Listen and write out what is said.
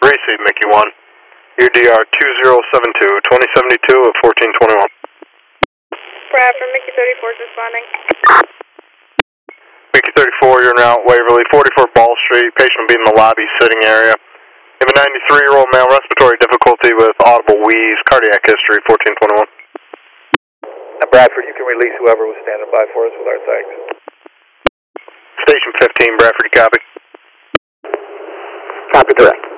receive Mickey 1. UDR 2072, 2072 of 1421. Bradford, Mickey 34 is responding. Mickey 34, you're now at Waverly, 44 Ball Street. Patient will be in the lobby sitting area. You have a 93-year-old male, respiratory difficulty with audible wheeze, cardiac history, 1421. Bradford, you can release whoever was standing by for us with our thanks. Station 15, Bradford, you copy? Copy, direct.